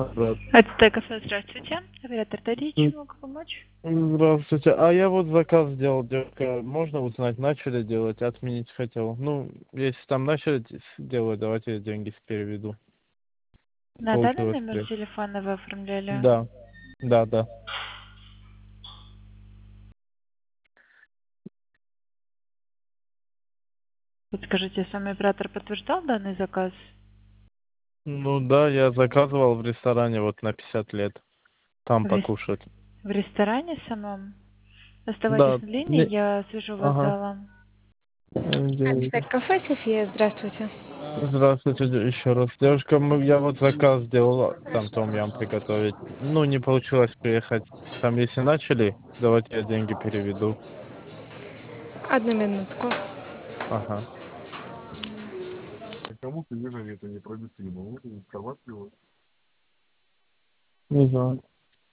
Рад. Это кафе, здравствуйте. Оператор Дарья, М, чем могу помочь? Здравствуйте. А я вот заказ сделал, девушка. Можно узнать, начали делать? Отменить хотел. Ну, если там начали делать, давайте я деньги переведу. На данный Получилось номер ли? телефона вы оформляли? Да, да, да. Подскажите, сам оператор подтверждал данный заказ? Ну да, я заказывал в ресторане вот на 50 лет. Там В, рес- покушать. в ресторане самом? Оставайтесь Да. на линии, я свяжу вас с Ага. залом. Девушка. Кафе, София, здравствуйте. Здравствуйте еще раз. Девушка, я вот заказ сделал, там том ям приготовить. Ну, не получилось приехать. Там если начали, давайте я деньги переведу. Одну минутку. Ага. Кому-то ниже это не пробиться не могут, не скрывать его. Не знаю.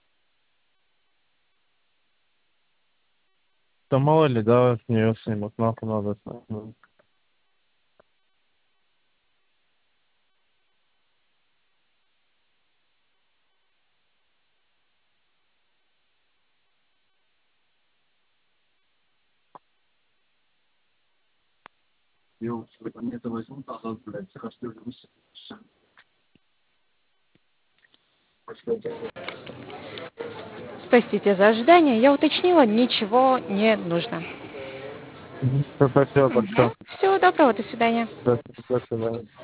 Да мало ли, да, с нее снимут, нахуй надо знать. Ну, Я это возьму назад, блядь, хочу Простите за ожидание, я уточнила, ничего не нужно. Спасибо большое. Всего доброго, до свидания. До свидания.